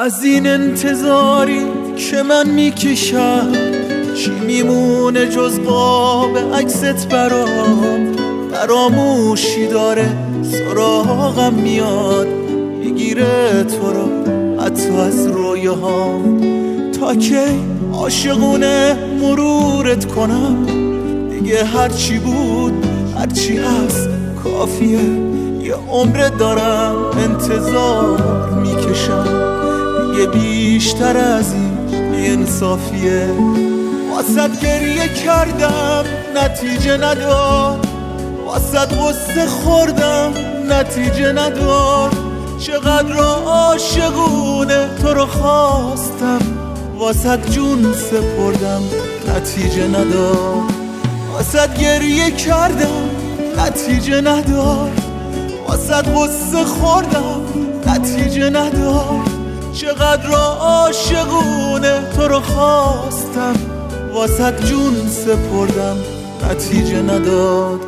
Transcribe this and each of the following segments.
از این انتظاری که من میکشم چی میمونه جز قاب عکست برام؟ فراموشی داره سراغم میاد، میگیره تو رو حتی از رویاهام. تا کی عاشقونه مرورت کنم؟ دیگه هرچی بود هرچی هست کافیه. یه عمر دارم انتظار میکشم، دیگه بیشتر از این بی‌انصافیه. واسد گریه کردم نتیجه نداد، واسد غصه خوردم نتیجه نداد. چقدر عاشقونه تو رو خواستم، واسد جون سپردم نتیجه نداد. واسد گریه کردم نتیجه نداد، واسد غصه خوردم نتیجه نداد. چقدر عاشقونه تو رو خواستم، واسد جون سپردم نتیجه نداد.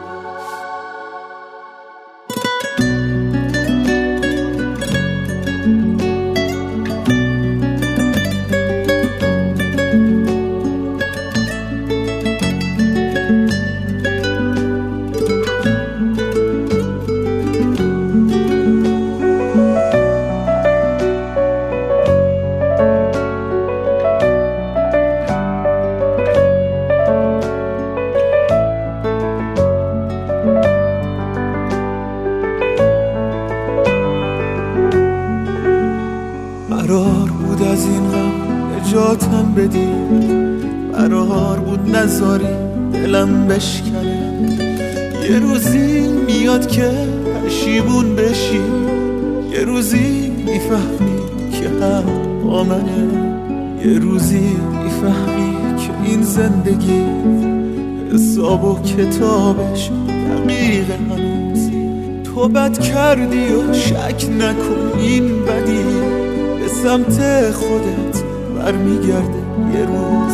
قرار بود از این غم نجاتم بدی، قرار بود نذاری دلم بشکنه. یه روزی میاد که پشیمون بشی، یه روزی میفهمی که هم با منه. یه روزی میفهمی که این زندگی حساب و کتابش دقیقه. هنوز تو بد کردی و شک نکن این بدی به سمت خودت برمیگرده یه روز.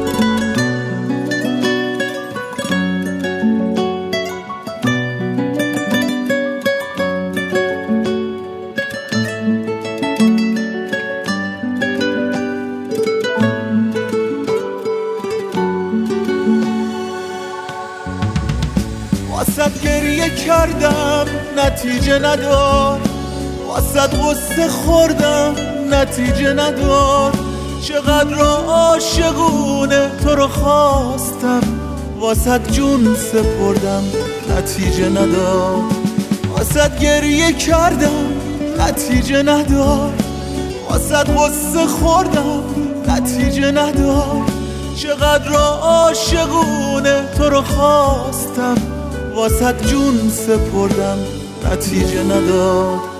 واسد گریه کردم نتیجه نداد، واسد غصه خوردم نتیجه نداد. چقدر عاشقونه تو رو خواستم، واسد جون سپردم نتیجه نداد. واسد گریه کردم نتیجه نداد، واسد غصه خوردم نتیجه نداد. چقدر عاشقونه تو رو خواستم، واسد جون سپردم نتیجه نداد.